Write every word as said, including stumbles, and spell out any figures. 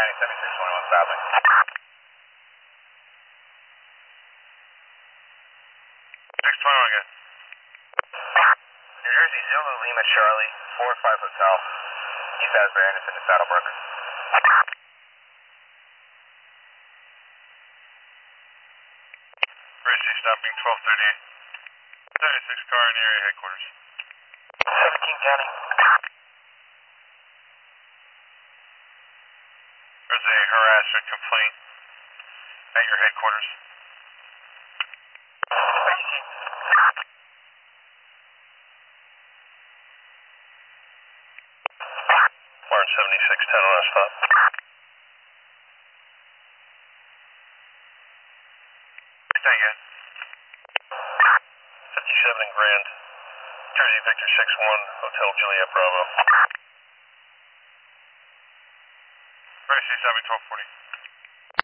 County, seventy-six twenty-one stopping. six twenty-one again. New Jersey, Zulu, Lima, Charlie, four five Hotel, East Asbury, Anderson, to Saddlebrook. Gracie stopping twelve thirty-eight. seventy-six car in area headquarters. seventeen County. There's a harassment complaint at your headquarters. Martin seventy-six ten last stop. Say again. fifty-seven Grand. Jersey Victor six one, Hotel Juliet Bravo. Gracie stopping twelve forty.